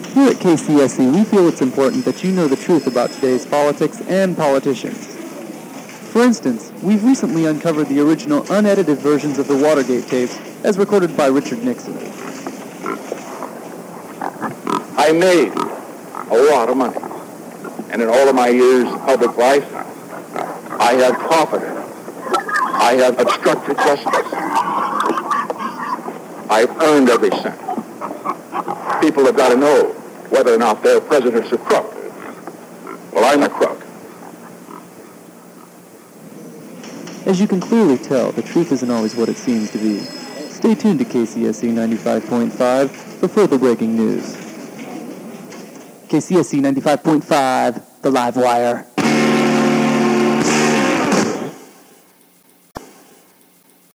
Here at KCSE, we feel it's important that you know the truth about today's politics and politicians. For instance, we've recently uncovered the original unedited versions of the Watergate tapes as recorded by Richard Nixon. I made a lot of money, and in all of my years of public life, I have profited. I have obstructed justice. I've earned every cent. People have got to know whether or not their president's a crook. Well, I'm a crook. As you can clearly tell, the truth isn't always what it seems to be. Stay tuned to KCSE 95.5 for further breaking news. KCSE 95.5, The Live Wire.